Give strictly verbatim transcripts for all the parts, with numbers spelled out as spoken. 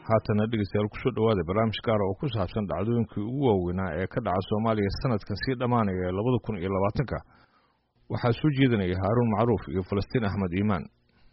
haatana dhegeystayaal ku soo dhawaada barnaamij gaar ah oo ku saabsan dhacdooyinkii ugu waaweynaa ee ka dhaca Soomaaliya sanadkan sii dhamaanaya laba kun iyo labaatan waxaa soo jeedinaya Haaruun Macruuf iyo Falastiin Ahmed Iimaan.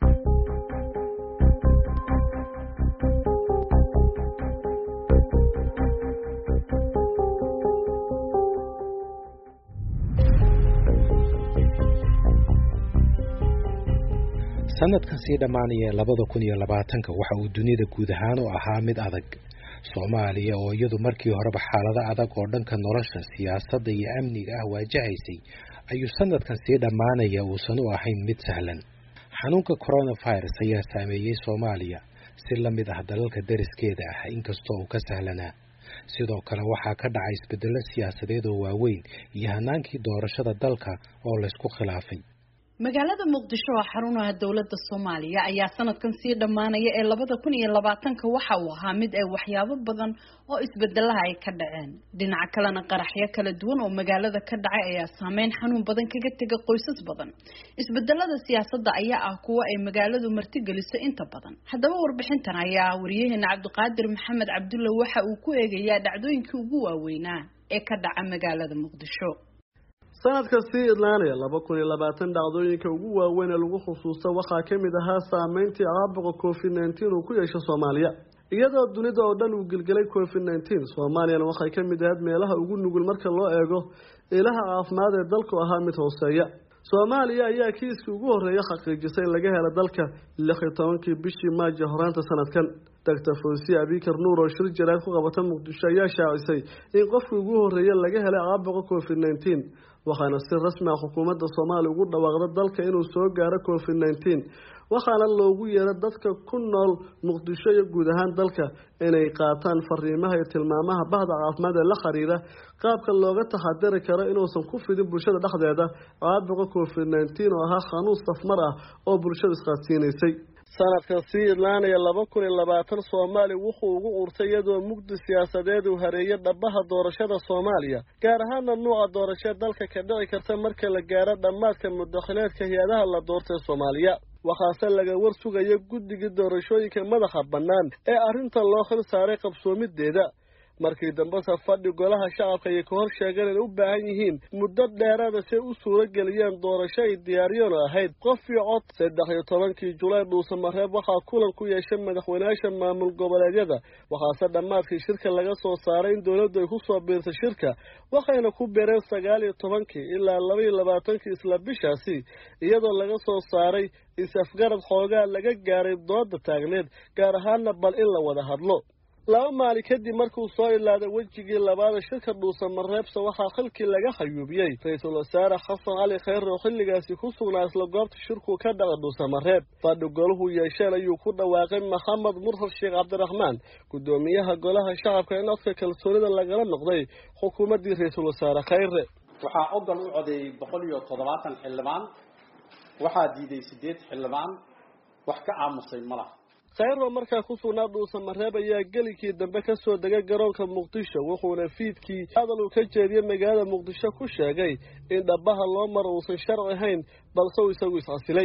sanadkan sii dhamaanaya laba kun iyo labaatan waxa uu dunida guud ahaan u ahaa mid adag. Soomaaliya oo iyadu markii horeba xaalado adag oo dhanka nolosha, siyaasadda iyo amniga ah waajahaysay, ayuu sanadkan sii dhamaanaya uusan u ahayn mid sahlan. Xanuunka coronavirus ayaa saameeyay Soomaaliya si la mid ah dalalka deriskeeda ah, inkastoo uu ka sahlanaa. sidoo kale waxaa ka dhacay isbeddello siyaasadeed oo waaweyn iyo hanaankii doorashada dalka oo la isku khilaafay. magaalada Muqdisho oo xarunaha dawladda Soomaaliya ayaa sanadkan sii dhamaanaya ee laba kun iyo labaatan waxa uu ahaa mid ay waxyaabo badan oo isbeddelaha ay ka dhaceen. dhinaca kalena qaraxyo kala duwan oo magaalada ka dhacay ayaa saameyn xanuun badan kaga tagay qoysas badan. isbeddelada siyaasadda ayaa ah kuwa ay magaaladu martigelisay inta badan. haddaba warbixintan ayaa wariyaheena Cabdiqaadir Maxamed Cabdulle waxa uu ku eegayaa dhacdooyinkii ugu waaweynaa ee ka dhaca magaalada Muqdisho. sanadka sii idlaanaya laba kun iyo labaatan dhacdooyinka ugu waaweyn ee lagu xusuusto waxaa ka mid ahaa saameyntii caabuqa covid nineteen uu ku yeeshay Soomaaliya. iyadoo dunida oo dhan uu gilgilay covid nineteen, Soomaaliyana waxay ka mid ahayd meelaha ugu nugul marka loo eego ilaha caafimaad ee dalku ahaa mid hooseeya. Soomaaliya ayaa kiiskii ugu horreeyay xaqiijisay in laga helo dalka lix iyo tobankii bishii Maajo horaanta sanadkan. Doctor Fawzi Abikar Nuur oo shir jaraa'id ku qabata Muqdisho ayaa shaacisay in qofkii ugu horreeyay laga helay caabuqa covid nineteen, waxaana si rasmi ah xukuumadda Soomaaliya ugu dhawaaqday dalka inuu soo gaaro covid nineteen, waxaana loogu yeeray dadka ku nool Muqdisho iyo guud ahaan dalka inay qaataan fariimaha iyo tilmaamaha bahda caafimaad ee la xiriira qaabka looga taxadari karo inuusan ku fidin bulshada dhexdeeda caabuqa covid nineteen oo ahaa xanuun safmar ah oo bulshada isqaadsiinaysay. sanadkan sii idlaanaya laba kun iyo labaatan Soomaaliya wuxuu ugu urtay iyadoo mugdi siyaasadeed uu hareeyay dhabaha doorashada Soomaaliya, gaar ahaan nooca doorashada dalka ka dhici karta marka la gaaro dhamaadka muddaxileedka hay'adaha la doortay Soomaaliya. waxaase laga war sugaya guddiga doorashooyinka madaxa bannaan ee arrinta loo xil saaray qabsoomideeda. markii dambe fadhi golaha shacabka ay ka hor sheegeen in u baahan yihiin muddo dheeraada si u suuro galiyaan doorasho ay diyaariyoon ahayd qof iyo cod. saddex iyo tobankii Julaay Dhuusamareeb waxaa kulan ku yeeshay madaxweynayaasha maamul goboleedyada, waxaase dhammaadkii shirka laga soo saaray in dowladdu ay ku soo biirtay shirka, waxayna ku beereen sagaal iyo tobankii ilaa laba iyo labaatankii isla bishaasi, iyadoo laga soo saaray is-afgarad xoogaa laga gaaray dooda taagneed, gaar ahaanna bal in la wada hadlo. laba maalin kadib markuu soo ilaaday wejigii labaad shirka Dhuusamareebsa waxaa xilkii laga xayuubiyay Ra'iisul Wasaare Xasan Cali Khayre oo xilligaasi ku sugnaa isla goobta shirku ka dhacay Dhuusamareeb. fadhi goluhu yeesheen ayuu ku dhawaaqay Maxamed Mursal Sheekh Cabdiraxmaan, gudoomiyaha golaha shacabka, in codka kalsoonida lagala noqday xukuumaddii Ra'iisul Wasaare Khayre. waxaa oggol u codeeyay boqol iyo toddobaatan xildhibaan, waxaa diiday sideed xildhibaan, wax ka aamusay ma laha. Khayre markaa ku sugnaa Dhuusamareeb ayaa gelikii dambe ka soo degay garoonka Muqdisho, wuxuuna fiidkii hadal uu ka jeediyay magaalada Muqdisho ku sheegay in dhabaha loo maro uusan sharci ahayn, balse uu isagu is-casilay.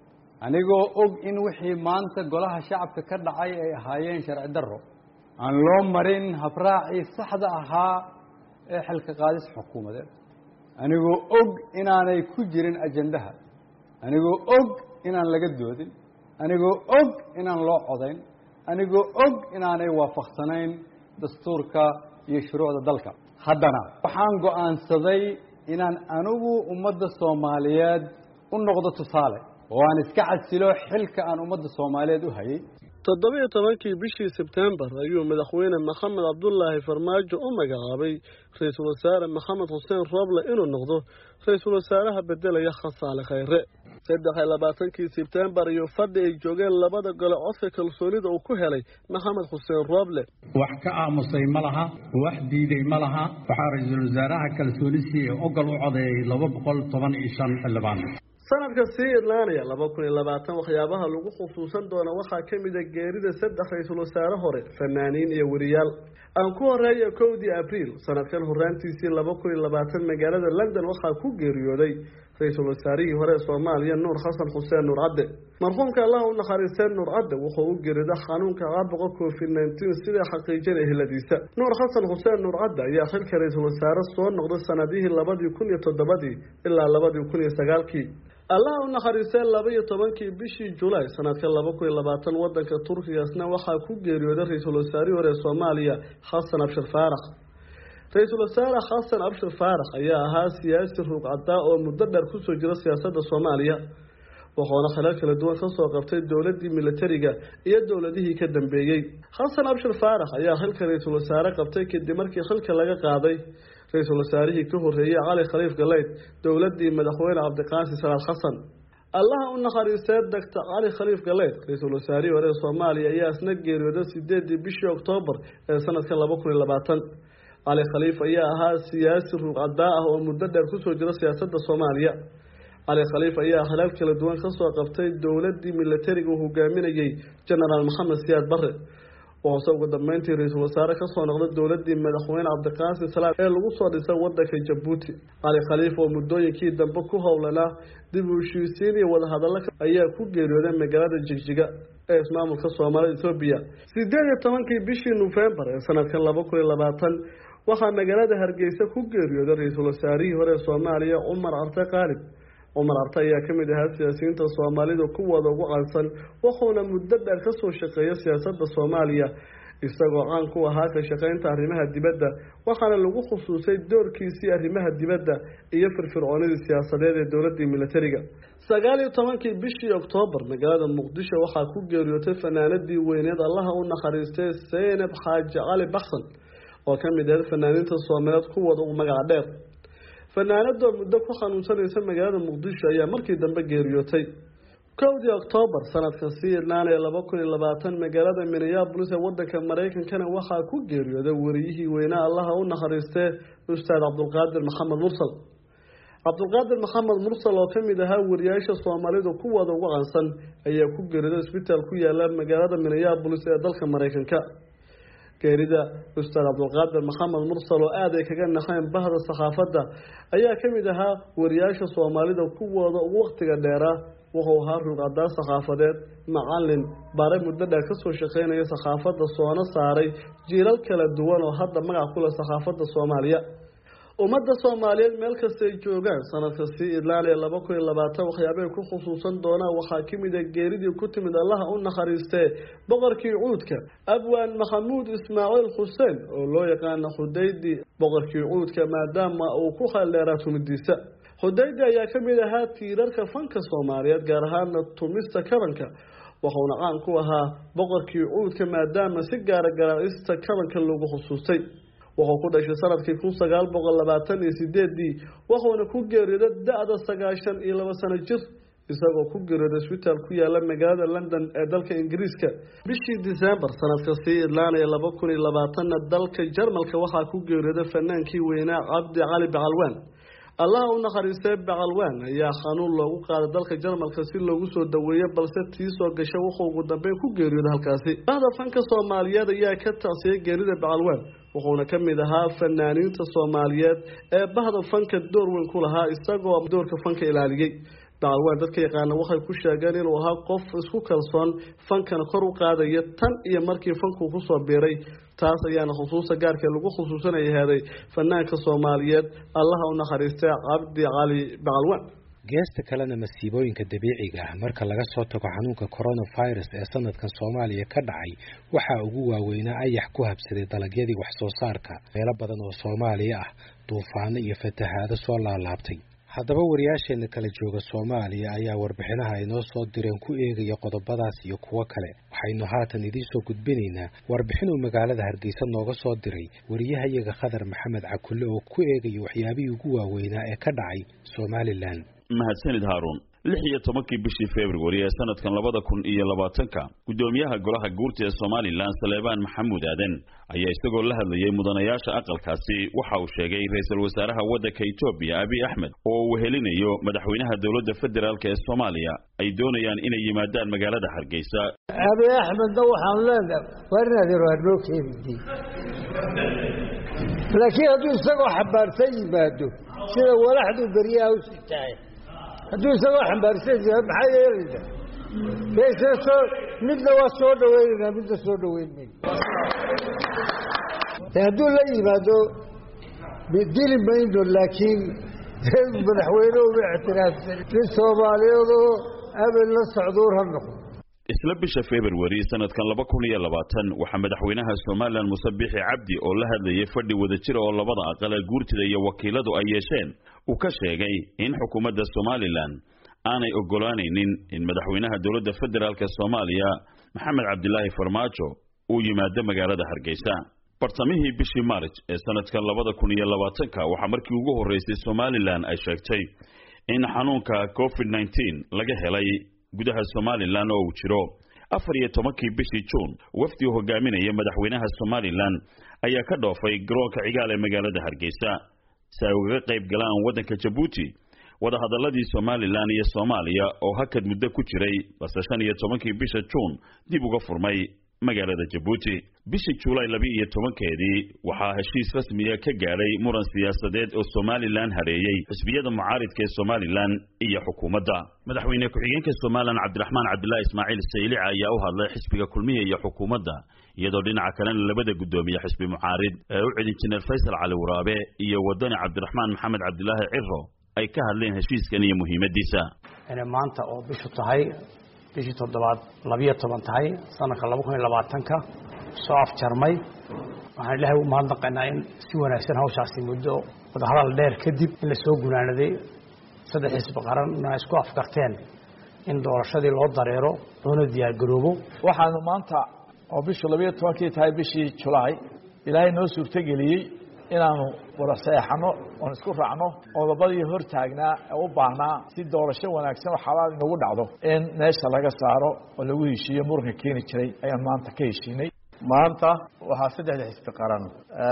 anigoo og in wixii maanta golaha shacabka ka dhacay ay ahaayeen sharci darro, aan loo marin habraacii saxda ahaa ee xilka qaadis xukuumadeed, anigoo og inaanay ku jirin ajandaha, anigoo og inaan laga doodin, anigoo og inaan loo codayn, anigoo og inaanay waafaqsanayn dastuurka iyo shuruucda dalka, haddana waxaan go'aansaday inaan anigu ummadda Soomaaliyeed u noqdo tusaale oo aan iska casilo xilka aan ummadda Soomaaliyeed u hayay. toddoba iyo tobankii bishii Sebtembar ayuu madaxweyne Maxamed Cabdullaahi Farmaajo u magacaabay Ra'iisul Wasaare Maxamed Xuseen Roble inuu noqdo Ra'iisul Wasaaraha bedelaya Xasan Cali Khayre. saddex iyo labaatankii Sebtembar iyo fadhi ay joogeen labada gole codka kalsoonida uu ku helay Maxamed Xuseen Roble. wax ka aamusay ma laha, wax diiday ma laha. waxaa Ra'iisul Wasaaraha kalsoonidii oggol u codeeyay laba boqol toban iyo shan xildhibaan. sanadka sii idlaanaya laba kun iyo labaatan waxyaabaha lagu xusuusan doona waxaa ka mid ah geerida saddex ra'iisul wasaare hore, fanaaniin iyo wariyaal. aan ku horeeyo kowdii Abriil sanadkan horaantiisii laba kun iyo labaatan magaalada London waxaa ku geeriyooday ra-iisul wasaarihii hore ee Soomaaliya Nuur Xasan Xuseen Nuur Cadde. marxuumka Allah u naxariistay Nuur Cadde wuxuu u geeriday xanuunka caabuqa covid nineteen sida xaqiijinay heladiisa. Nuur Xasan Xuseen Nuur Cadde ayaa xilka ra-iisul wasaare soo noqday sanadihii labadii kun iyo toddobadii ilaa labadii kun iyo sagaalkii. Allah u naxariistay laba iyo tobankii bishii July sanadka laba kun iyo labaatan wadanka Turkiga isna waxa ku geeriyooday ra-iisul wasaarihii hore ee Soomaaliya Xasan Abshir Faarax. ra-iisul wasaare Xasan Abshir Faarax ayaa ahaa siyaasi ruuqcada oo muddo dheer ku soo jira siyaasadda Soomaaliya. wuxuuna xilal kala duwan ka soo qabtay dowladii militariga iyo dowladihii ka dambeeyay. Xasan Abshir Faarax ayaa xilka ra-iisul wasaare qabtay kadib markii xilka laga qaaday ra-iisul wasaarihii ka horeeyay Cali Khaliif Galeyd dowladii madaxweyne Cabdiqaasim Salaad Xasan. Allah u naxariistay Doctor Cali Khaliif Galeyd ra-iisul wasaarihii hore ee Soomaaliya ayaa isna geeriyooday sideedii bishii Oktoobar ee sanadka laba kun iyo labaatan. Cali Khaliif ayaa ahaa siyaasi ruuqcada ah oo muddo dheer ku soo jira siyaasadda Soomaaliya. Cali Khaliif ayaa xilal kala duwan ka soo qabtay dowladii militariga uu hogaaminayay General Maxamed Siyaad Barre. wuxuu ugu dambeyntii ra-iisul wasaare ka soo noqday dowladii madaxweyne Cabdiqaasim Salaad ee lagu soo dhisay wadanka Djibouti. Cali Khaliif oo muddooyinkii dambe ku howlanaa dib u heshiisiin iyo wada hadallo ayaa ku geeriyooday magaalada Jigjiga ee ismaamulka Soomaalida Itoobiya. sideed iyo tobankii bishii November ee sanadka laba kun iyo labaatan waxaa magaalada Hargeysa ku geeriyooday ra-iisul wasaarihii hore ee Soomaaliya Umar Arte Qaalib. Umar Arte ayaa ka mid ahaa siyaasiyiinta Soomaalida kuwooda ugu caansan wuxuuna muddo dheer ka soo shaqeeyay siyaasadda Soomaaliya isagoo caan ku ahaa ka shaqeynta arrimaha dibadda waxaana lagu xusuusay doorkiisii arrimaha dibadda iyo firfircoonidii siyaasadeed ee dowladii militariga. sagaal iyo tobankii bishii Oktoobar magaalada Muqdisho waxaa ku geeriyootay fanaanadii weyneed Allah u naxariistay Zeynab Xaaji Cali Baxsan oo ka mid ah fanaaniinta Soomaaliyeed kuwooda ugu magac dheer. fanaanada muddo ku xanuunsanaysa magaalada Muqdisho ayaa markii dambe geeriyootay. kowdii Oktoobar sanadka sideedaad laba kun iyo labaatan magaalada Minneapolis ee wadanka Mareykankana waxaa ku geeriyooday wariyihii weynaa Allah u naxariistay Ustaad Cabdulqaadir Maxamed Mursal. Cabdulqaadir Maxamed Mursal oo ka mid ahaa wariyaasha Soomaalida kuwooda ugu caansan ayaa ku geeriyooday isbitaal ku yaala magaalada Minneapolis ee dalka Mareykanka. geerida Ustaad Cabdulqaadir Maxamed Mursal oo aad ay kaga naxeen bahda saxaafadda ayaa ka mid ahaa wariyaasha Soomaalida kuwooda ugu waqtiga dheeraa. wuxuu ahaa ruuqcada saxaafadeed macallin bare muddo dheer ka soo shaqeynaya saxaafadda soona saaray jiilal kala duwan oo hadda magac ku leh saxaafadda Soomaaliya. ummadda Soomaaliyeed meel kasta ay joogaan sanadka sii idlaanaya laba kun iyo labaatan waxyaabo ay ku xusuusan doonaan waxaa ka mid ah geeridii ku timid Allah u naxariistay boqorkii Cuudka Abwaan Maxamuud Ismaaciil Xuseen oo loo yaqaan Xudaydi. boqorkii Cuudka maadaama uu ku khaldheeraa tumidiisa. Xudaydi ayaa ka mid ahaa tiirarka fanka Soomaaliyeed gaar ahaan tumista kabanka wuxuuna caan ku ahaa boqorkii Cuudka maadaama si gaar garaacista kabanka lagu xusuustay. wuxuu ku dhashay sanadkii kun sagaal boqol labaatan iyo sideed wuxuuna ku geeriyooday da'da sagaashan iyo laba sano jir isagoo ku geeriyooday isbitaal ku yaala magaalada London ee dalka Ingiriiska. bishii December sanadka sii idlaanaya laba kun iyo labaatan dalka Jarmalka waxaa ku geeriyooday fanaankii weynaa Cabdi Cali Bacalwaan. Allah u naxariistay Bacalwaan ayaa xanuun loogu qaaday dalka Jarmalka si loogu soo daweeyo balse tii soo gashay wuxuu ugu dambeyn ku geeriyooday halkaasi. bahda fanka Soomaaliyeed ayaa ka tacsiyay geerida Bacalwaan wuxuuna ka mid ahaa fanaaniinta Soomaaliyeed ee bahda fanka door weyn ku lahaa isagoo doorka fanka ilaaliyay. Bacalwaan dadka yaqaan waxay ku sheegeen inuu ahaa qof isku kalsoon fankana kor u qaadaya tan iyo markii fanku ku soo biiray. taas ayaana xusuusta gaarka lagu xusuusanayay fanaanka Soomaaliyeed Allah u naxariistay Cabdi Cali Bacalwaan. geesta kalena masiibooyinka dabiiciga ah marka laga soo tago xanuunka coronavirus ee sanadkan Soomaaliya ka dhacay waxa ugu waaweynaa ayax ku habsaday dalagyadii wax soo saarka meelo badan oo Soomaaliya ah duufaano iyo fatahaado soo laalaabtay. haddaba wariyaasheena kala jooga Soomaaliya ayaa warbixinaha ay noo soo direen ku eegaya qodobadaas iyo kuwa kale. waxaynu haatan idin soo gudbinaynaa warbixin uu magaalada Hargeysa nooga soo diray wariyahayaga Khadar Maxamed Cakulle oo ku eegaya waxyaabihii ugu waaweynaa ee ka dhacay Somaliland. mahadsanid Haaruun. lix iyo tobankii bishii February ee sanadkan labada kun iyo labaatanka gudoomiyaha golaha guurta ee Somaliland Saleebaan Maxamuud Aadan ayaa isagoo la hadlayay mudanayaasha aqalkaasi waxa uu sheegay ra'iisul wasaaraha waddanka Itoobiya Abiy Ahmed oo uu helinayo madaxweynaha dawladda federaalka ee Soomaaliya ay doonayaan inay yimaadaan magaalada Hargeysa. Abiy Ahmed waxaan leenahay warnadir waa dhookeedii laakiin hadduu isagoo xabaarsan yimaado sida walaxdu bariyaha u sitaay hadduu isagoo xambaarsan yahay maxaa yeelaysaa keesee soo midna waa soo dhaweynaynaa midna soo dhaweyn mayno hadduu la yimaado dili mayno laakiin madaxweyne uma ictiraafsan nin soomaaliyeedoo abel la socduur ha noqdo isla bisha February sanadkan laba kun iyo labaatan waxa madaxweynaha Soomaaliland Muuse Biixi Cabdi oo la hadlayay fadhi wadajir oo labada aqal ee guurtida iyo wakiiladu ay yeesheen uu ka sheegay in xukuumadda Soomaaliland aanay ogolaanaynin in madaxweynaha dawladda federaalka Soomaaliya Maxamed Cabdilaahi Farmaajo uu yimaado magaalada Hargeysa bartamihii bishii March ee sanadkan laba kun iyo labaatan waxa markii ugu horeysay Soomaaliland ay sheegtay in xanuunka COVID nineteen laga helay gudaha Soomaaliland oo uu jiro afar iyo tobankii bishii June wafdi uu hogaaminaya madaxweynaha Soomaaliland ayaa ka dhoofay garoonka cigaal ee magaalada Hargeysa si ay uga qayb galaan wadanka Djibouti wada hadalladii Soomaaliland iyo Soomaaliya oo hakad muddo ku jiray balse shan iyo tobankii bisha June dib uga furmay magaalada Djibouti bishii July laba iyo tobankeedii waxaa heshiis rasmi ah ka gaaray muran siyaasadeed oo Soomaaliland hareeyay xisbiyada mucaaridka ee Soomaaliland iyo xukuumadda madaxweyne ku-xigeenka Soomaaliland Cabdiraxmaan Cabdilaahi Ismaaciil Saylici ayaa u hadlay xisbiga kulmiye iyo xukuumadda iyadoo dhinaca kalena labada gudoomiye xisbi mucaarid ee u cidin Jineer Faysal Cali Waraabe iyo wadani Cabdiraxmaan Maxamed Cabdilaahi Cirro ay ka hadleen heshiiskan iyo muhiimadiisa inay maanta oo bishu tahay bishii toddobaad laba iyo toban tahay sanadka laba kun iyo labaatan ka soo afjarmay waxaan ilaahay u mahadnaqaynaa in si wanaagsan hawshaasi muddo wadahadal dheer kadib in la soo gunaanaday saddex xisbi qaranna isku afkarteen in doorashadii loo dareero loona diyaar garoobo waxaanu maanta oo bishu laba iyo tobankii tahay bishii July ilaahay noo suurtageliyey inaanu wada saxano oo isku raacno qodobadii hor taagnaa ee u baahnaa si doorasho wanaagsan oo xalaal inagu dhacdo in meesha laga saaro oo lagu heshiiyo muranka keeni jiray ayaan maanta ka heshiinay maanta waxaa saddexda xisbi qaran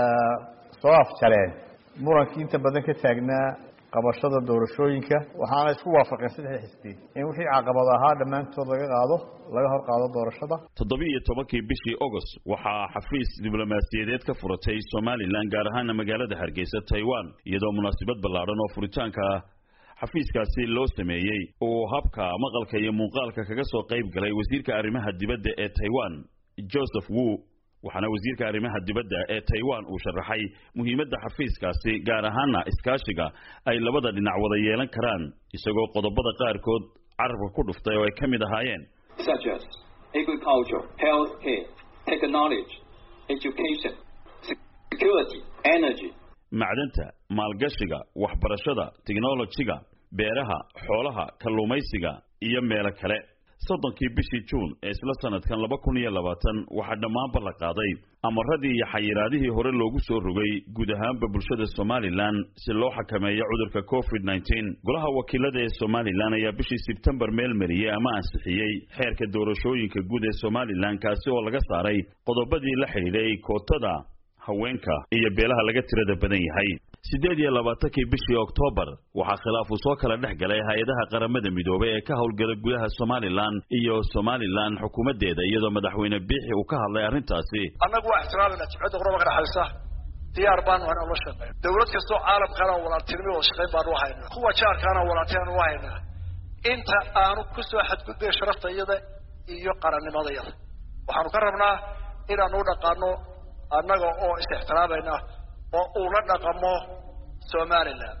soo afjareen murankii inta badan ka taagnaa qabashada doorashooyinka waxaana isku waafaqeen saddexda xisbi in wixii caqabad ahaa dhammaantood laga qaado laga hor qaado doorashada toddoba iyo tobankii bishii August waxaa xafiis diblomaasiyadeed ka furatay Soomaaliland gaar ahaan magaalada Hargeysa Taiwan iyadoo munaasabad ballaaran oo furitaanka xafiiskaasi loo sameeyay oo habka maqalka iyo muuqaalka kaga soo qayb galay wasiirka arrimaha dibadda ee Taiwan Joseph Wu waxaana wasiirka arrimaha dibadda ee Taiwan uu sharaxay muhiimadda xafiiskaasi gaar ahaan iskaashiga ay labada dhinac wada yeelan karaan isagoo qodobada qaarkood carabka ku dhuftay oo ay kamid ahaayeen such as agriculture, healthcare, technology, education, security, energy. macdanta maalgashiga waxbarashada technology-ga beeraha xoolaha kalluumaysiga iyo meelo kale soddonkii bishii June ee isla sanadkan laba kun iyo labaatan waxa dhammaan bal qaaday amaradii iyo xayiraadihii hore loogu soo rogay guud ahaanba bulshada Soomaaliland si loo xakameeyo cudurka COVID nineteen golaha wakiilada ee Soomaaliland ayaa bishii September meel mariyay ama ansixiyay xeerka doorashooyinka guud ee Soomaaliland kaasi oo laga saaray qodobadii la xiriiray kootada haweenka iyo beelaha laga tirada badan yahay sideed iyo labaatankii bishii October waxa khilaaf uu soo kala dhex galay hay'adaha qaramada midoobay ee ka howlgala gudaha Soomaaliland iyo Soomaaliland xukuumadeeda iyadoo madaxweyne Biixi uu ka hadlay arintaasi annagu waa ixtiraamna jibcada qoroba ka dhaxaysa diyaar baan waxaan la shaqeyn dawlad kasta oo caalamkana walaaltinimo oo shaqeyn baan u haynaa kuwa jaarkana walaaltinimo u haynaa inta aanu ku soo xadgudbay sharafta iyada iyo qarannimada iyada waxaanu ka rabnaa inaanu u dhaqaano annaga oo is ixtiraamayna oo uu la dhaqamo Soomaaliland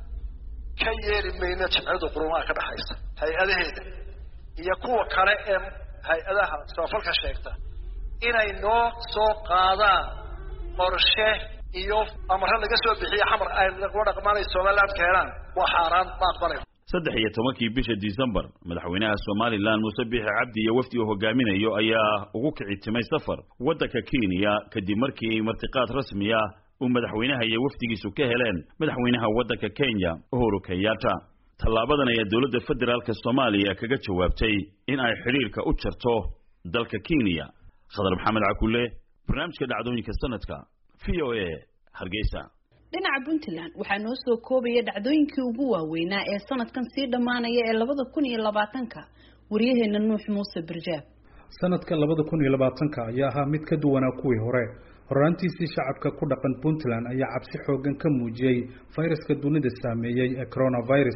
ka yeeli mayna jibcada qoroba ka dhaxaysa hay'adaheeda iyo kuwa kale ee hay'adaha soofalka sheegta inay noo soo qaadaan qorshe iyo amar laga soo bixiyo xamar ay lagu dhaqmaanay Soomaaliland keenan waa xaraan ma aqbalay saddex iyo tobankii bisha December madaxweynaha Soomaaliland Muuse Biixi Cabdi iyo wafdi uu hogaaminayo ayaa ugu kicitimay safar wadanka Kenya kadib markii martiqaad rasmi ah uu madaxweynaha iyo wafdigiisu ka heleen madaxweynaha wadanka Kenya Uhuru Kenyatta talaabadan ayaa dawladda federaalka Soomaaliya kaga jawaabtay in ay xiriirka u jarto dalka Kenya Khadar Maxamed Cakulle barnaamijka dhacdooyinka sanadka V O A Hargeysa dhinaca Puntland waxaa noo soo koobaya dhacdooyinkii ugu waaweynaa ee sanadkan sii dhamaanaya ee laba kun iyo labaatan ka wariyaheena Nuux Muuse Barjaab sanadka laba kun iyo labaatan ka ayaa ahaa mid ka duwanaa kuwii hore horaantiisii shacabka ku dhaqan Puntland ayaa cabsi xoogan ka muujiyay fayraska dunida saameeyay ee coronavirus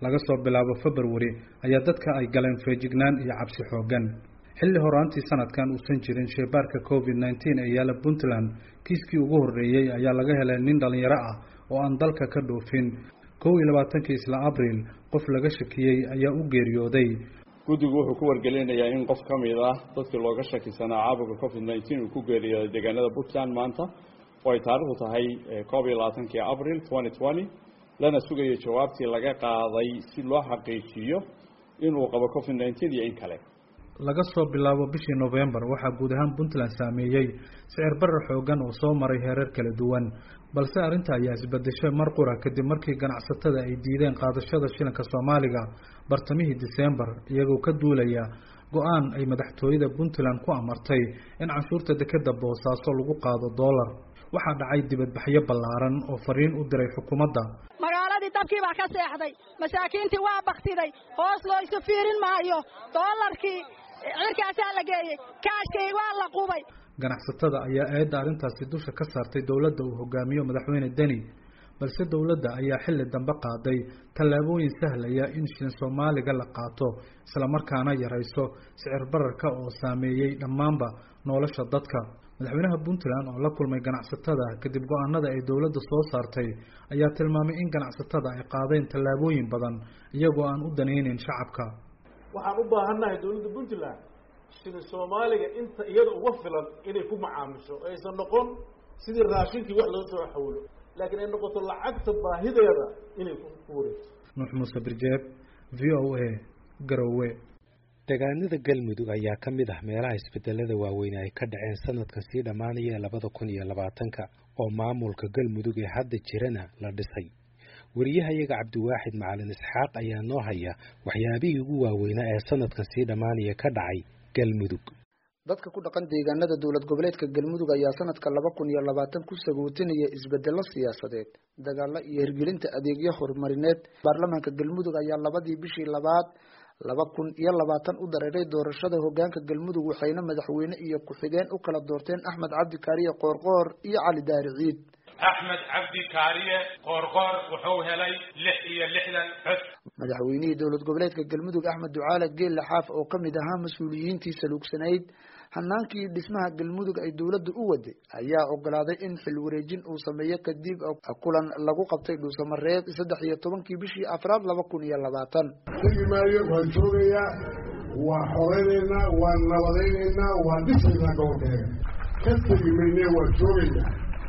laga soo bilaabo February ayaa dadka ay galeen feejignaan iyo cabsi xoogan xilli horaantii sanadkan uusan jirin sheybaarka covid nineteen ee yaala Puntland kiiskii ugu horeeyay ayaa laga helay nin dhalinyaro ah oo aan dalka ka dhoofin kow iyo labaatankii isla Abriil qof laga shakiyay ayaa u geeriyooday guddigu wuxuu ku wargelinayaa in qof ka mid ah dadkii looga shakisanaa caabuqa covid nineteen uu ku geeriyooday deegaanada Puntland maanta oo ay taariikhdu tahay kow iyo labaatankii Abriil twenty twenty lana sugayo jawaabtii laga qaaday si loo xaqiijiyo inuu qabo covid nineteen iyo in kale laga soo bilaabo bishii November waxaa guud ahaan Puntland saameeyay sicir barar xoogan oo soo maray heerar kala duwan balse arrinta ayaa isbedeshay mar qura kadib markii ganacsatada ay diideen qaadashada shilinka Soomaaliga bartamihii December iyagoo ka duulaya go'aan ay madaxtooyada Puntland ku amartay in canshuurta dekedda Boosaaso lagu qaado dollar waxaa dhacay dibadbaxyo ballaaran oo fariin u diray xukuumadda magaaladii dabkii baa ka seexday masaakiintii waa baktiday hoos loo iska fiirin maayo dollarkii cirkaasaa la geeyey kaashkii waa la qubay ganacsatada ayaa eedda arrintaasi dusha ka saartay dowladda uu hogaamiyo madaxweyne Deni balse dowladda ayaa xilli dambe qaaday tallaabooyin sahlaya in shilin Soomaaliga la qaato isla markaana yarayso sicir bararka oo saameeyay dhammaanba nolosha dadka madaxweynaha Puntland oo la kulmay ganacsatada kadib go'aanada ay dowladda soo saartay ayaa tilmaamay in ganacsatada ay qaadeen tallaabooyin badan iyagoo aan u daneynin shacabka waxaan u baahannahay dowladda Puntland shilin Soomaaliga inta iyada uga filan inay ku macaamisho aysan noqon sidii raashinkii wax loo soo xawlo laakiin ay noqoto lacagta baahideeda inay ku wareegto Nuux Muuse Birjeeb V O A Garowe deegaanada Galmudug ayaa ka mid ah meelaha isbedelada waaweyn ay ka dhaceen sanadkan sii dhamaanaya labada kun iyo labaatanka oo maamulka Galmudug ee hadda jirana la dhisay wariyahayaga Cabdiwaaxid Macalin Isxaaq ayaa noo haya waxyaabihii ugu waaweynaa ee sanadkan sii dhamaanaya ka dhacay Galmudug dadka ku dhaqan deegaanada dawlad goboleedka Galmudug ayaa sanadka laba kun iyo labaatan ku sagootinaya isbedelo siyaasadeed dagaal iyo hirgelinta adeegyo horumarineed baarlamaanka Galmudug ayaa labadii bishii labaad laba kun iyo labaatan u dareeray doorashada hoggaanka Galmudug waxayna madaxweyne iyo ku-xigeen u kala doorteen Axmed Cabdi Kaariye Qoorqoor iyo Cali Daari Ciid Axmed Cabdi Kaariye Qoorqoor wuxuu helay lix iyo lixdan cod madaxweynihii dawlad goboleedka Galmudug Axmed Ducaale Geelle Xaaf oo ka mid ahaa mas'uuliyiintii saluugsanayd hanaankii dhismaha Galmudug ay dawladdu u waday ayaa ogolaaday in xil wareejin uu sameeyo kadib kulan lagu qabtay Dhuusamareeb saddex iyo tobankii bishii Afraad laba kun iyo labaatan Tigmaayo waa joogaya waa xoreynayna waa nabadeynayna waa dhisayna gobolkeega ka tigmayne waa joogaya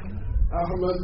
Axmed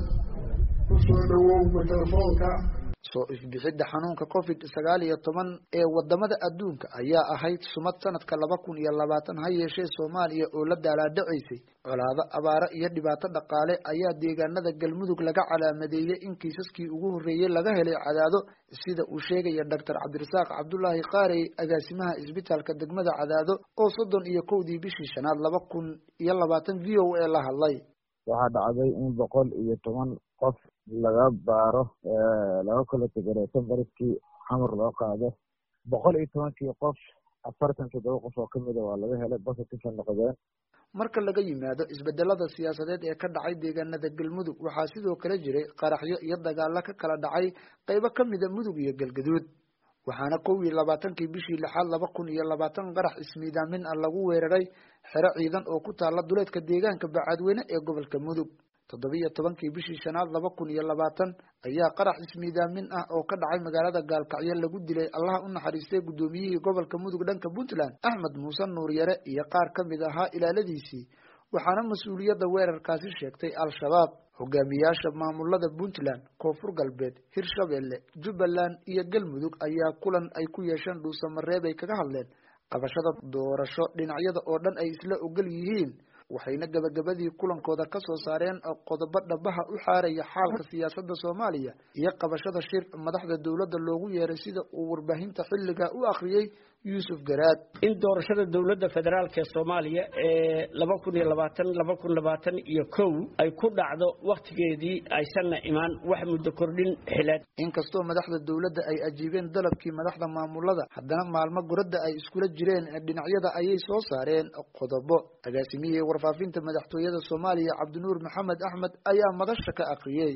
ku soo dhawow telefoonka soo ifbixidda xanuunka covid sagaal iyo toban ee wadamada adduunka ayaa ahayd sumad sanadka laba kun iyo labaatan ha yeeshee Soomaaliya oo la daalaadhacaysay colaado abaaro iyo dhibaato dhaqaale ayaa deegaanada Galmudug laga calaamadeeyay in kiisaskii ugu horeeyay laga helay Cadaado sida uu sheegay Doctor Cabdirasaaq Cabdullaahi Qaarey agaasimaha isbitaalka degmada Cadaado oo soddon iyo kowdii bishii shanaad laba kun iyo labaatan V O A la hadlay waxaa dhacday in boqol iyo toban qof laga baaro laga kala tegareesan bariskii xamar loo qaado boqol iyo tobankii qof afartan toddoba qof oo kamid ah waa laga helay positive noqdeen marka laga yimaado isbedelada siyaasadeed ee ka dhacay deegaanada Galmudug waxaa sidoo kale jiray qaraxyo iyo dagaalo ka kala dhacay qaybo kamid ah Mudug iyo Galgaduud waxaana kow iyo labaatankii bishii lixaad laba kun iyo labaatan qarax ismiidaamin ah lagu weeraray xero ciidan oo ku taala duleedka deegaanka Bacadweyne ee gobolka Mudug toddoba iyo tobankii bishii shanaad laba kun iyo labaatan ayaa qarax ismiidaamin ah oo ka dhacay magaalada Gaalkacyo lagu dilay Allah u naxariistay gudoomiyihii gobolka Mudug dhanka Puntland Axmed Muuse Nuur Yare iyo qaar kamid ahaa ilaaladiisii waxaana mas'uuliyadda weerarkaasi sheegtay Al-Shabaab hogaamiyaasha maamulada Puntland Koonfur Galbeed Hirshabelle Jubbaland iyo Galmudug ayaa kulan ay ku yeesheen Dhuusamareeb ay kaga hadleen qabashada doorasho dhinacyada oo dhan ay isla ogol yihiin waxayna gabagabadii kulankooda ka soo saareen qodobo dhabaha u xaaraya xaalka siyaasadda Soomaaliya iyo qabashada shir madaxda dawladda loogu yeeray sida uu warbaahinta xilliga u akhriyay Yuusuf Garaad in doorashada dawladda federaalka Soomaaliya ee laba kun iyo labaatan laba kun iyo labaatan iyo kow ay ku dhacdo waqtigeedii aysan imaan wax muddo kordhin xilaad inkastoo madaxda dawladda ay ajiibeen dalabkii madaxda maamulada haddana maalmo guradda ay iskula jireen dhinacyada ayay soo saareen qodobo agaasimihii warfaafinta madaxtooyada Soomaaliya Cabdinuur Maxamed Axmed ayaa madasha ka akhriyay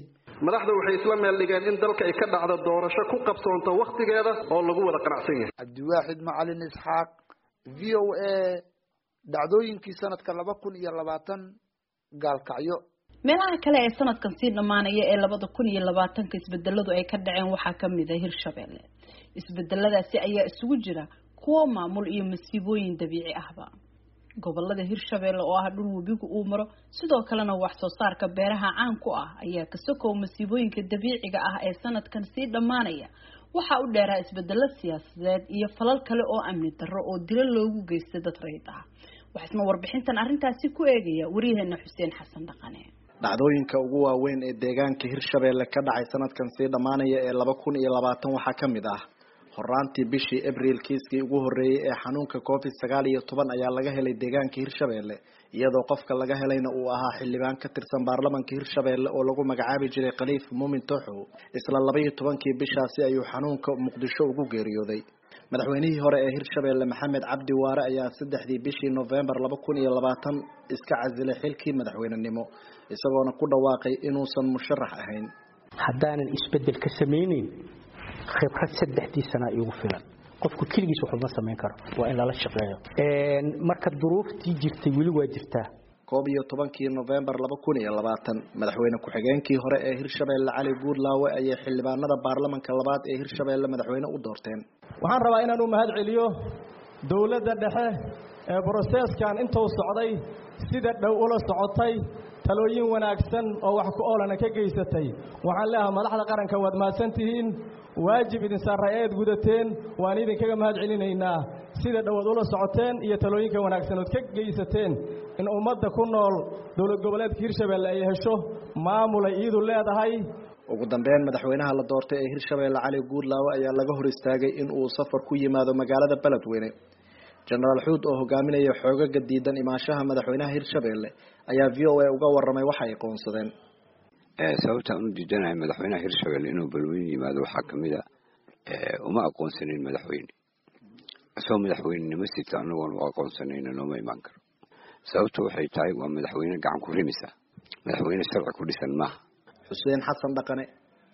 madaxdu waxay isla meel dhigeen in dalka ay ka dhacdo doorasho ku qabsoonto waqtigeeda oo lagu wada qanacsan yahay. Cabdiwaaxid Macalin Isxaaq, V O A, dhacdooyinkii sanadka laba kun iyo labaatan gaalkacyo. meelaha kale ee sanadkan sii dhamaanaya ee labada kun iyo labaatanka isbedeladu ay ka dhaceen waxaa ka mid ah Hirshabelle. isbedeladaasi ayaa isugu jira kuwa maamul iyo masiibooyin dabiici ahba. gobolada Hirshabelle oo ah dhul webigu uu maro sidoo kalena wax soo saarka beeraha caan ku ah ayaa ka sokow masiibooyinka dabiiciga ah ee sanadkan sii dhamaanaya waxa u dheeraa isbedelo siyaasadeed iyo falal kale oo amni darro oo dilo loogu geystay dad rayid ah. waxaasna warbixintan arrintaasi ku eegaya wariyaheena Xuseen Xasan Dhaqane. dhacdooyinka ugu waaweyn ee deegaanka Hirshabelle ka dhacay sanadkan sii dhamaanaya ee laba kun iyo labaatan waxaa ka mid ah horaantii bishii Abriil kiiskii ugu horeeyay ee xanuunka covid sagaal iyo toban ayaa laga helay deegaanka Hirshabelle iyadoo qofka laga helayna uu ahaa xildhibaan ka tirsan baarlamaanka Hirshabelle oo lagu magacaabi jiray Khaliif Muumin Toxo. isla laba iyo tobankii bishaasi ayuu xanuunka Muqdisho ugu geeriyooday. madaxweynihii hore ee Hirshabelle Maxamed Cabdi Waare ayaa saddexdii bishii November laba kun iyo labaatan iska casilay xilkii madaxweynenimo isagoona ku dhawaaqay inuusan musharax ahayn. haddaanan isbedel ka sameeynin khibrad saddexdii sano igu filan qofku kaligiis wuxuu ma sameyn karo waa in la shaqeeyo een marka duruuftii jirtay wili waa jirtaa. koob iyo tobankii November laba kun iyo labaatan madaxweyne ku-xigeenkii hore ee Hirshabelle Cali Guudlaawe ayay xildhibaanada baarlamaanka labaad ee Hirshabelle madaxweyne u doorteen. waxaan rabaa inaan u mahad celiyo dawladda dhexe ee processkan intuu socday sida dhow ula socotay talooyin wanaagsan oo wax ku oolana ka geysatay. waxaan leeyahay madaxda qaranka waad mahadsantihiin waajib idin saareeyad gudateen waan idin kaga mahad celinaynaa sida dhawad ula socoteen iyo talooyinka wanaagsan oo ka geysateen in ummadda ku nool dawlad goboleedka Hirshabelle ay hesho maamul ay iidu leedahay. ugu dambeyn madaxweynaha la doortay ee Hirshabelle Cali Guudlaawe ayaa laga hor istaagay in uu safar ku yimaado magaalada Beledweyne. General Xuud oo hogaaminaya xoogaga diidan imaanshaha madaxweynaha Hirshabelle ayaa V O A uga waramay waxa ay qoonsadeen. ee sababta uu diidanayo madaxweynaha Hirshabelle inuu Beledweyne yimaado waxa kamid ah ee uma aqoonsanin madaxweyne. asoo madaxweynenimo sita anagoon u aqoonsanayna nooma imaan karo. sababtu waxay tahay waa madaxweyne gacan ku rimisa madaxweyne sharci ku dhisan maaha. Xuseen Xasan Dhaqane,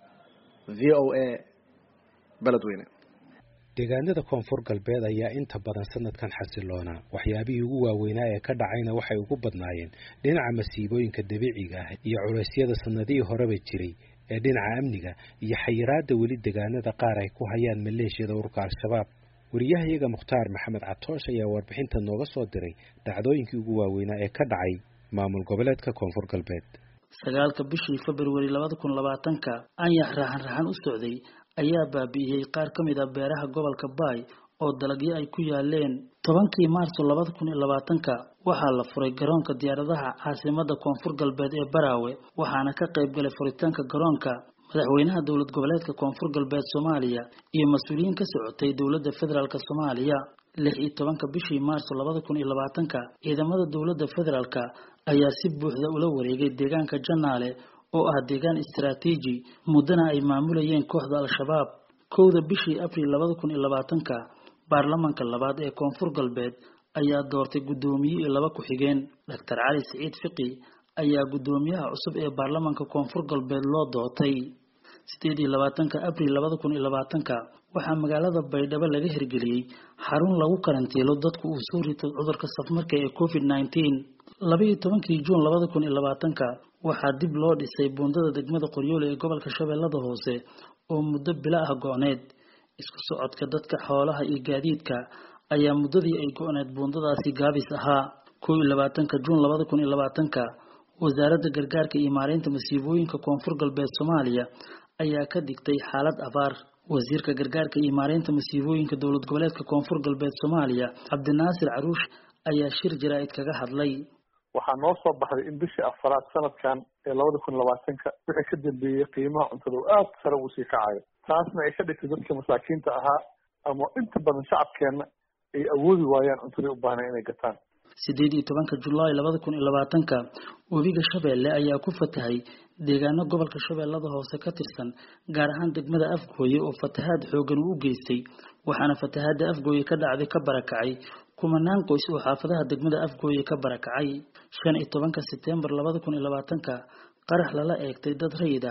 V O A, Beledweyne. deegaanada koonfur galbeed ayaa inta badan sanadkan xasiloona waxyaabihii ugu waaweynaa ee ka dhacayna waxay ugu badnaayeen dhinaca masiibooyinka dabiiciga ah iyo culeysyada sanadihii horeba jiray ee dhinaca amniga iyo xayiraada weli deegaanada qaar ay ku hayaan maleeshiyada ururka Al-Shabaab. wariyahayaga Mukhtaar Maxamed Catoosh ayaa warbixinta nooga soo diray dhacdooyinkii ugu waaweynaa ee ka dhacay maamul goboleedka koonfur galbeed. sagaalka bishii February laba kun iyo labaatanka ayax raxan raxan u socday ayaa baabi'iyay qaar ka mid ah beeraha gobolka Baay oo dalagyo ay ku yaaleen. tobankii Maarso laba kun iyo labaatanka waxaa la furay garoonka diyaaradaha caasimadda koonfur galbeed ee Baraawe waxaana ka qayb galay furitaanka garoonka madaxweynaha dawlad goboleedka koonfur galbeed Soomaaliya iyo mas'uuliyiin ka socotay dawladda federaalka Soomaaliya. lix iyo tobanka bishii Maarso laba kun iyo labaatanka ciidamada dawladda federaalka ayaa si buuxda ula wareegay deegaanka Janaale oo ah deegaan istiraatiiji mudana ay maamulayeen kooxda Al-Shabaab. kowda bishii Abriil laba kun iyo labaatanka baarlamaanka labaad ee koonfur galbeed ayaa doortay gudoomiye iyo laba ku-xigeen. Dr Cali Saciid Fiqi ayaa gudoomiyaha cusub ee baarlamaanka koonfur galbeed loo doortay. sideed iyo labaatanka Abriil laba kun iyo labaatanka waxaa magaalada Baydhabo laga hirgeliyay xarun lagu karantiilo dadku uu soo rito cudurka safmarka ee covid nineteen. laba iyo tobankii Juun laba kun iyo labaatanka waxaa dib loo dhisay buundada degmada Qoryoole ee gobolka Shabeellada Hoose oo muddo bila ah go'need. isku socodka dadka xoolaha iyo gaadiidka ayaa muddadii ay go'need buundadaasi gaabis ahaa. kow iyo labaatanka Juun laba kun iyo labaatanka wasaaradda gargaarka iyo maareynta masiibooyinka koonfur galbeed Soomaaliya ayaa ka digtay xaalad abaar. wasiirka gargaarka iyo maareynta masiibooyinka dawlad goboleedka koonfur galbeed Soomaaliya Cabdinaasir Caruush ayaa shir jaraa'id kaga hadlay. waxaa noo soo baxday in bishii afraad sanadkan ee laba kun iyo labaatanka wixii ka dambeeyay qiimaha cuntada oo aad sare u sii kacayo taasna ay ka dhigtay dadka masaakiinta ahaa ama inta badan shacabkeena ay awoodi waayaan cuntada u baahnaa inay gataan. sideed iyo tobanka Julaay laba kun iyo labaatanka webiga Shabeelle ayaa ku fatahay deegaano gobolka Shabeellada Hoose ka tirsan gaar ahaan degmada Afgooye oo fatahaad xoogan u geystay waxaana fatahaada Afgooye ka dhacday ka barakacay kumanaan qoys oo xaafadaha degmada Afgooye ka barakacay. shan iyo tobanka September laba kun iyo labaatanka qarax lala eegtay dad rayid ah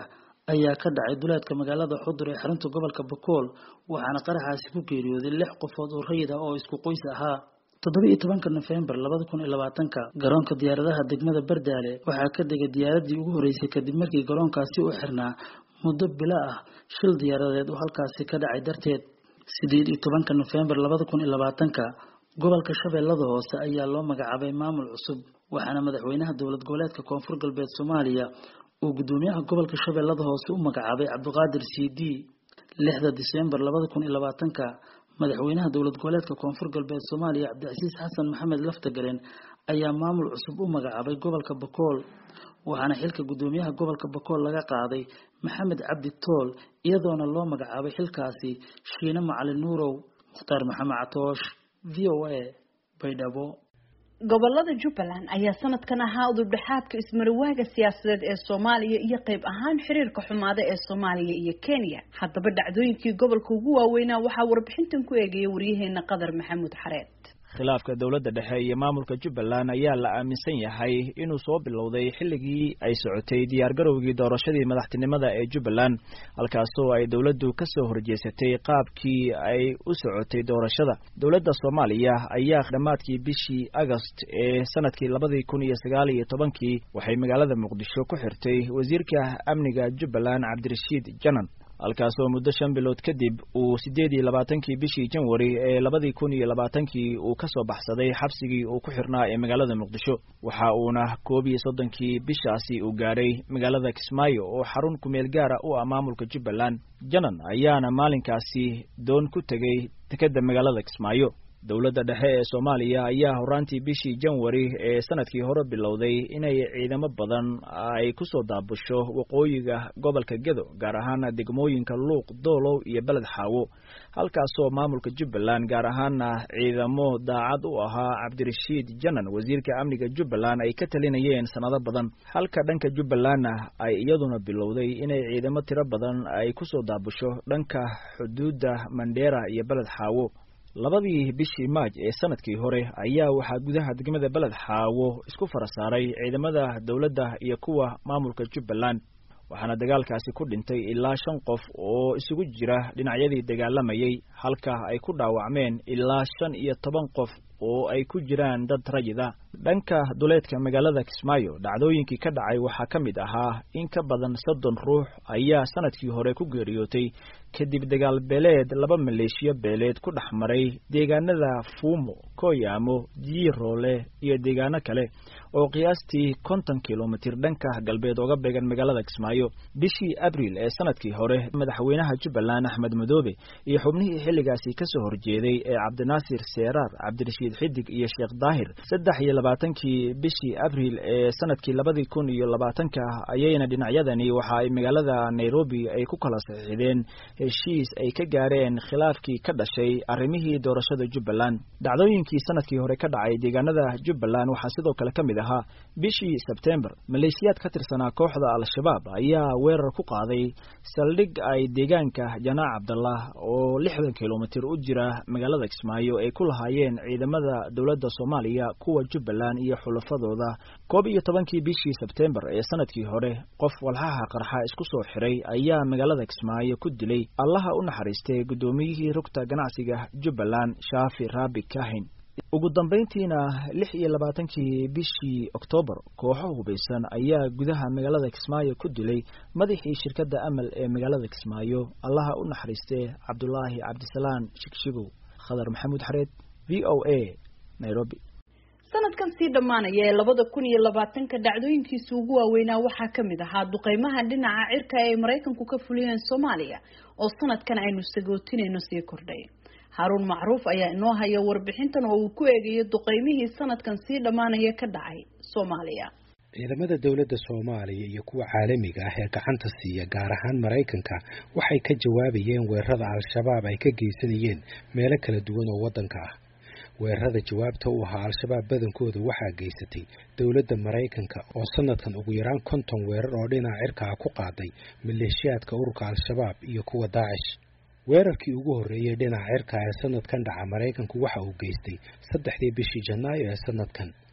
ayaa ka dhacay duleedka magaalada Xudur ee xarunta gobolka Bakool waxaana qaraxaasi ku geeriyooday lix qofood oo rayid ah oo isku qoys ahaa toddoba iyo tobanka November laba kun iyo labaatanka garoonka diyaaradaha degmada Bardaale waxaa ka degay diyaaradii ugu horeysay kadib markii garoonkaasi uu xirnaa muddo bilo ah shil diyaaradeed oo halkaasi ka dhacay darteed sideed iyo tobanka November laba kun iyo labaatanka gobolka Shabeellada Hoose ayaa loo magacaabay maamul cusub waxaana madaxweynaha dowlad goboleedka Koonfur Galbeed Soomaaliya uu gudoomiyaha gobolka Shabeellada Hoose u magacaabay Cabdiqaadir Siidi lixda December laba kun iyo labaatanka madaxweynaha dowlad goboleedka Koonfur Galbeed Soomaaliya Cabdicasiis Xasan Maxamed Laftagareen ayaa maamul cusub u magacaabay gobolka Bakool waxaana xilka gudoomiyaha gobolka Bakool laga qaaday Maxamed Cabdi Tool iyadoona loo magacaabay xilkaasi Shiina Macalin Nuurow Mukhtaar Maxamed Catoosh V O A Baydhabo gobolada Jubbaland ayaa sanadkan ahaa udub dhaxaadka ismarwaaga siyaasadeed ee Soomaaliya iyo qayb ahaan xiriirka xumaada ee Soomaaliya iyo Kenya haddaba dhacdooyinkii gobolka ugu waaweynaa waxaa warbixintan ku eegayay wariyaheena Qadar Maxamuud Xareed khilaafka dawladda dhexe iyo maamulka Jubbaland ayaa la aaminsan yahay inuu soo bilowday xilligii ay socotay diyaar garowgii doorashadii madaxtinimada ee Jubbaland halkaasoo ay dawladdu ka soo horjeesatay qaabkii ay u socotay doorashada dawladda Soomaaliya ayaa dhamaadkii bishii August ee sanadkii laba kun iyo sagaal iyo tobankii waxay magaalada Muqdisho ku xirtay wasiirka amniga Jubbaland Cabdirashiid Janan halkaasoo muddo shan bilood kadib uu sideed iyo labaatankii bishii January ee laba kun iyo labaatankii uu ka soo baxsaday xabsigii uu ku xirnaa ee magaalada Muqdisho waxa uuna koob iyo soddonkii bishaasi uu gaaray magaalada Kismaayo oo xarun ku meel gaar ah u ah maamulka Jubbaland Janan ayaana maalinkaasi doon ku tagay dekedda magaalada Kismaayo dawladda dhexe ee Soomaaliya ayaa horaantii bishii January ee sanadkii hore bilowday inay ciidamo badan ay ku soo daabusho waqooyiga gobolka Gedo gaar ahaan degmooyinka Luuq Doolow iyo Balad Xaawo halkaasoo maamulka Jubbaland gaar ahaan ciidamo daacad u ahaa Cabdirashiid Janan wasiirka amniga Jubbaland ay ka talinayeen sanado badan halka dhanka Jubbaland ay iyaduna bilowday inay ciidamo tiro badan ay ku soo daabusho dhanka xuduudda Mandera iyo Balad Xaawo labadii bishii Maaj ee sanadkii hore ayaa waxaa gudaha degmada Balad Xaawo isku farasaaray ciidamada dawladda iyo kuwa maamulka Jubbaland waxaana dagaalkaasi ku dhintay ilaa shan qof oo isugu jira dhinacyadii dagaalamayay halka ay ku dhaawacmeen ilaa shan iyo toban qof oo ay ku jiraan dad rayid ah dhanka duleedka magaalada Kismaayo dhacdooyinkii ka dhacay waxaa ka mid ahaa in ka badan soddon ruux ayaa sanadkii hore ku geeriyootay kadib dagaal beeleed laba maleeshiya beeleed ku dhaxmaray deegaanada Fuumo Koyamo Jiirole iyo deegaano kale oo qiyaastii konton kilomitir dhanka galbeed uga beegan magaalada Kismaayo bishii Abriil ee sanadkii hore madaxweynaha Jubbaland Axmed Madoobe iyo xubnihii xilligaasi ka soo horjeeday ee Cabdinaasir Seeraar Cabdirashiid Xidig iyo Sheekh Daahir saddex iyo labaatankii bishii Abriil ee sanadkii laba kun iyo labaatanka ayayna dhinacyadani waxa ay magaalada Nairobi ay ku kala saxiixdeen heshiis ay ka gaareen khilaafkii ka dhashay arrimihii doorashada Jubbaland dhacdooyinkii sanadkii hore ka dhacay deegaanada Jubbaland waxaa sidoo kale ka mid ahaa bishii September maleeshiyaad ka tirsanaa kooxda Al-Shabaab ayaa weerar ku qaaday saldhig ay deegaanka Janaac Cabdallah oo lixdan kilomitir u jira magaalada Kismaayo ay ku lahaayeen ciidamada dawladda Soomaaliya kuwa Jubbaland iyo xulafadooda koob iyo tobankii bishii September ee sanadkii hore qof walxaha qarxa isku soo xiray ayaa magaalada Kismaayo ku dilay Allaha u naxariistay gudoomiyihii rugta ganacsiga Jubbaland Shaafi Rabi Kahin ugu dambeyntiina lix iyo labaatankii bishii October kooxo hubeysan ayaa gudaha magaalada Kismaayo ku dilay madaxii shirkadda Amal ee magaalada Kismaayo Allaha u naxariistay Cabdullaahi Cabdisalaan Shigshigow Khadar Maxamuud Xareed V O A Nairobi sanadkan sii dhamaanaya ee laba kun iyo labaatanka dhacdooyinkiisa ugu waaweynaa waxaa ka mid ahaa duqeymaha dhinaca cirka ee Mareykanku ka fuliyeen Soomaaliya oo sanadkan aynu sagootinayno sii kordhay Harun Macruuf ayaa inoo haya warbixintan oo uu ku eegayo duqeymihii sanadkan sii dhamaanaya ka dhacay Soomaaliya ciidamada dawladda Soomaaliya iyo kuwa caalamiga ah ee gacanta siiya gaar ahaan Mareykanka waxay ka jawaabayeen weerarada Al-Shabaab ay ka geysanayeen meelo kala duwan oo wadanka ah weerarada jawaabta u ahaa Al-Shabaab badankooda waxaa geysatay dawladda Mareykanka oo sanadkan ugu yaraan konton weerar oo dhinaca cirka ah ku qaaday maleeshiyaadka ururka Al-Shabaab iyo kuwa Daesh weerarkii ugu horeeyay dhinaca cirka ee sanadkan dhaca Mareykanku waxa uu geystay saddexdii bishii Janaayo ee sanadkan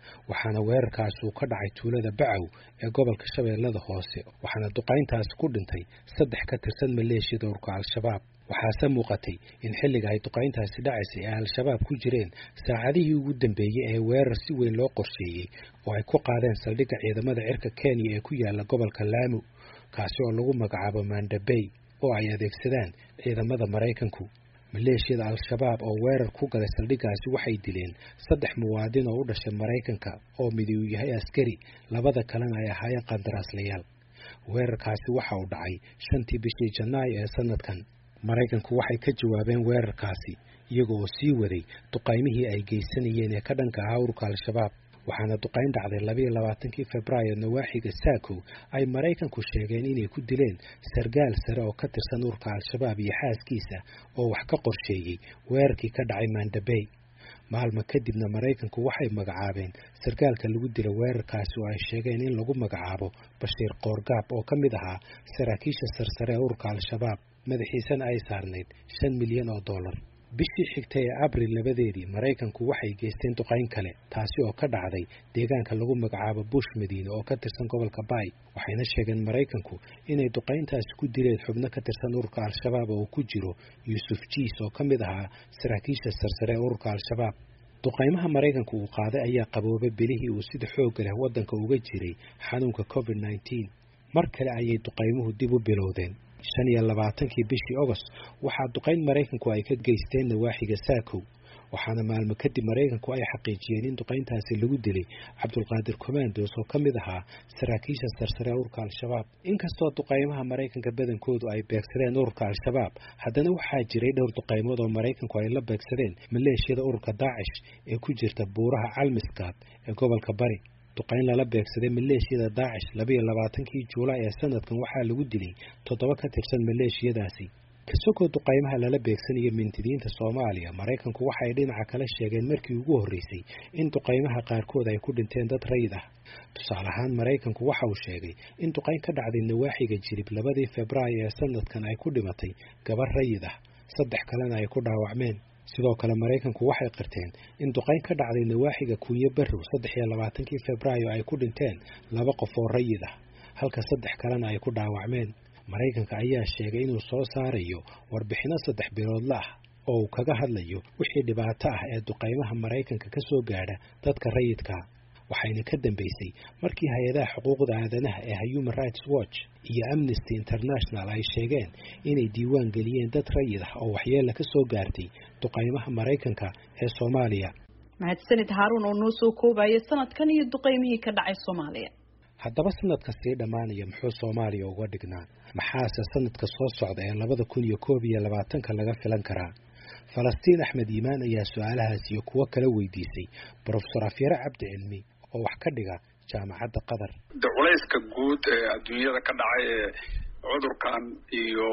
waxaana weerarkaasi uu ka dhacay tuulada Bacaw ee gobolka Shabeellada Hoose waxaana duqayntaasi ku dhintay saddex ka tirsan maleeshiyada ururka Al-Shabaab waxaase muuqatay in xilliga ay duqayntaasi dhacaysay ay Al-Shabaab ku jireen saacadihii ugu dambeeyay ee weerar si weyn loo qorsheeyay oo ay ku qaadeen saldhigga ciidamada cirka Kenya ee ku yaala gobolka Lamu kaasi oo lagu magacaabo Manda Bay oo ay adeegsadaan ciidamada Mareykanku maleeshiyada Al-Shabaab oo weerar ku galay saldhiggaasi waxay dileen saddex muwaadin oo u dhashay Mareykanka oo mid uu yahay askari labada kalena ay ahaayeen qandaraaslayaal weerarkaasi waxa uu dhacay shantii bishii Janaayo ee sanadkan Mareykanku waxay ka jawaabeen weerarkaasi iyagoo sii waday duqaymihii ay geysanayeen ee ka dhanka ah ururka Al-Shabaab waxaana duqayn dhacday laba iyo labaatankii Febraayo nawaaxiga Saako ay Mareykanku sheegeen inay ku dileen sargaal sare oo ka tirsan ururka Al-Shabaab iyo xaaskiisa oo wax ka qorsheeyay weerarkii ka dhacay Manda Bay maalmo kadibna Mareykanku waxay magacaabeen sargaalka lagu dilay weerarkaasi oo ay sheegeen in lagu magacaabo Bashiir Qoorgaab oo ka mid ahaa saraakiisha sarsare ee ururka Al-Shabaab madaxiisana ay saarneyd shan milyan oo dollar bishii xigtay ee Abriil labadeedii Mareykanku waxay geysteen duqayn kale taasi oo ka dhacday deegaanka lagu magacaabo Bush Madiina oo ka tirsan gobolka Bay waxayna sheegeen Mareykanku inay duqayntaasi ku dileen xubno ka tirsan ururka Al-Shabaab oo ku jiro Yusuf Jiis oo ka mid ahaa saraakiisha sarsare ee ururka Al-Shabaab duqaymaha Mareykanku uu qaaday ayaa qaboobay bilihii uu sida xoog leh wadanka uga jiray xanuunka covid nineteen mar kale ayay duqaymuhu dib u bilowdeen shan iyo labaatankii bishii August waxaa duqayn Mareykanku ay ka geysteen nawaaxiga Saako waxaana maalmo kadib Mareykanku ay xaqiijiyeen in duqayntaasi lagu dilay Cabdulqaadir Commandos oo ka mid ahaa saraakiisha sarsare ururka Al-Shabaab inkastoo duqaymaha Mareykanka badankoodu ay beegsadeen ururka Al-Shabaab haddana waxaa jiray dhowr duqaymood oo Mareykanku ay la beegsadeen maleeshiyada ururka Daesh ee ku jirta buuraha Almiskaad ee gobolka Bari duqayn lala beegsaday maleeshiyada Daesh laba iyo labaatankii Juulaay ee sanadkan waxaa lagu dilay toddoba ka tirsan maleeshiyadaasi kasoo duqaymaha lala beegsanaya mintidiinta Soomaaliya Mareykanku waxay dhinaca kale sheegeen markii ugu horeysay in duqaymaha qaarkood ay ku dhinteen dad rayid ah tusaale ahaan Mareykanku waxa uu sheegay in duqayn ka dhacday nawaaxiga Jilib labadii Febraayo ee sanadkan ay ku dhimatay gabar rayid ah saddex kalena ay ku dhaawacmeen sidoo kale Mareykanku waxay qirteen in duqayn ka dhacday nawaaxiga Kunya Barrow saddex iyo labaatankii Febraayo ay ku dhinteen laba qof oo rayid ah halka saddex kalena ay ku dhaawacmeen Mareykanka ayaa sheegay inuu soo saarayo warbixino saddex bilood ah oo uu kaga hadlayo wixii dhibaato ah ee duqaymaha Mareykanka ka soo gaadha dadka rayidka waxayna ka dambeysay markii hay'adaha xuquuqda aadanaha ee Human Rights Watch iyo Amnesty International ay sheegeen inay diiwaan geliyeen dad rayid ah oo waxyeello ka soo gaartay duqaymaha Mareykanka ee Soomaaliya mahadsanid Haarun oo noo soo koobaya sanadkan iyo duqaymihii ka dhacay Soomaaliya haddaba sanadka sii dhamaanaya muxuu Soomaaliya uga dhignaa maxaase sanadka soo socda ee labada kun iyo koob iyo labaatanka laga filan karaa Falastiin Axmed Iimaan ayaa su'aalahaas iyo kuwa kala weydiisay Professor Afyare Cabdi Cilmi oo wax ka dhiga jaamacadda Qatar culayska guud ee adduunyada ka dhacay ee cudurkan iyo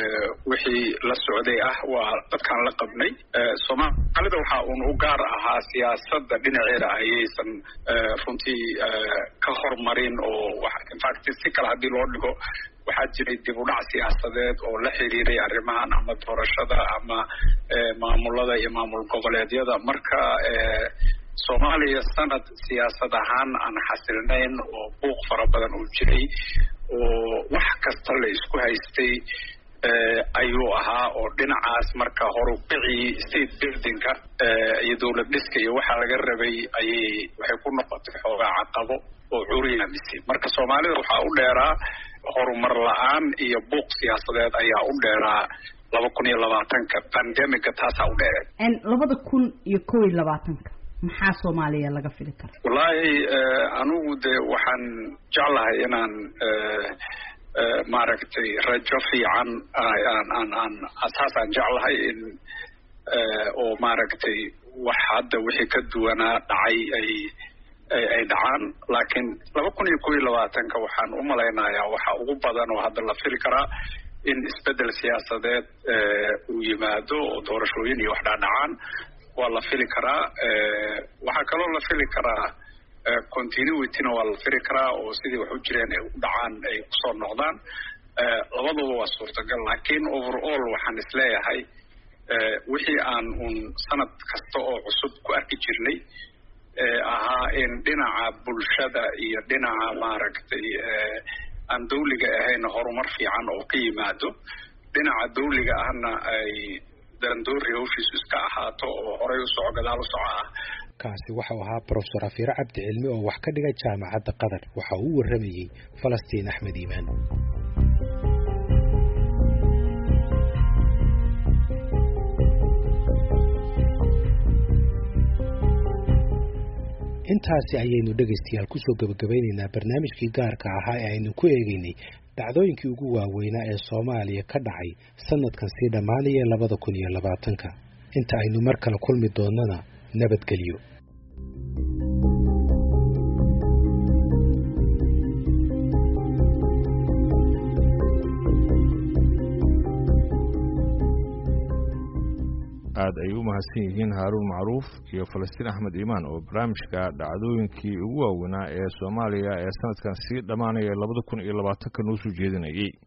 wixii la socday ah waa dadkan la qabnay Soomaalida waxa uu u gaar ahaa siyaasadda dhinaceeda ayaysan runtii ka hormarin oo wax in fact si kala hadii loo dhigo waxaa jiray dib u dhac siyaasadeed oo la xiriiray arrimahan ama doorashada ama maamulada iyo maamul goboleedyada marka Soomaaliya sanad siyaasad ahaan aan xasilnayn oo buuq fara badan uu jiray oo wax kasta la isku haystay ayuu ahaa oo dhinacaas marka hore u bixi state buildingka iyo dawlad dhiska iyo waxa laga rabay ayay waxay ku noqotay xoogaa caqabo oo curyaamisay marka Soomaalida waxa u dheeraa horumar la'aan iyo buuq siyaasadeed ayaa u dheeraa laba kun iyo labaatanka pandemic taas u dheeray in laba kun iyo koob iyo labaatanka maxaa Soomaaliya laga fili karaa wallahi anigu de waxaan jeclahay inaan maaragtay rajo fiican aan aan aan asaasan jeclahay in oo maaragtay wax hadda wixii ka duwanaa dhacay ay ay dhacaan laakiin laba kun iyo koob iyo labaatanka waxaan u malaynayaa waxa ugu badan oo hadda la fili karaa in isbedel siyaasadeed uu yimaado oo doorashooyin iyo wax dhacaan waa la fili karaa waxaa kaloo la fili karaa continuity-na waa la fili karaa oo sidii wax u jireen ay u dhacaan ay kusoo noqdaan labaduba waa suurtagal laakiin overall waxaan isleeyahay wixii aan un sanad kasta oo cusub ku arki jirnay ahaa in dhinaca bulshada iyo dhinaca maaragtay aan dawliga ahayn horumar fiican oo ka yimaado dhinaca dawliga ahna ay darandoori hawshiisu iska ahaato oo horey u soco gadaal u soco ah kaasi waxau ahaa professor Afiire Cabdi Cilmi oo wax ka dhigay jaamacadda Qatar waxa uu waramayay Falastiin Axmed Iimaan intaasi ayaynu dhageystayaal ku soo gabagabaynaynaa barnaamijkii gaarka ahaa ee aynu ku eegaynay dhacdooyinkii ugu waaweynaa ee Soomaaliya ka dhacay sanadkan sii dhamaanaya labada kun iyo labaatanka inta aynu mar kale kulmi doonana nabadgelyo aad ay u mahadsan yihiin Haaruun Macruuf iyo Falastiin Axmed Iimaan oo barnaamijka dhacdooyinkii ugu waaweynaa ee Soomaaliya ee sanadkan sii dhamaanaya labada kun iyo labaatanka noo soo jeedinayay